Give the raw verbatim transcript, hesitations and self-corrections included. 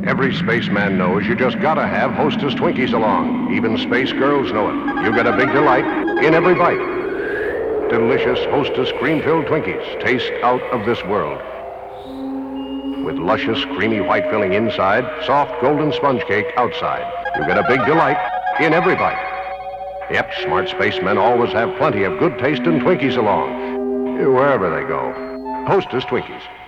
Every spaceman knows you just gotta have Hostess Twinkies along. Even space girls know it. You get a big delight in every bite. Delicious Hostess cream-filled Twinkies taste out of this world. With luscious, creamy white filling inside, soft golden sponge cake outside. You get a big delight in every bite. Yep, smart spacemen always have plenty of good tasting Twinkies along, wherever they go. Hostess Twinkies.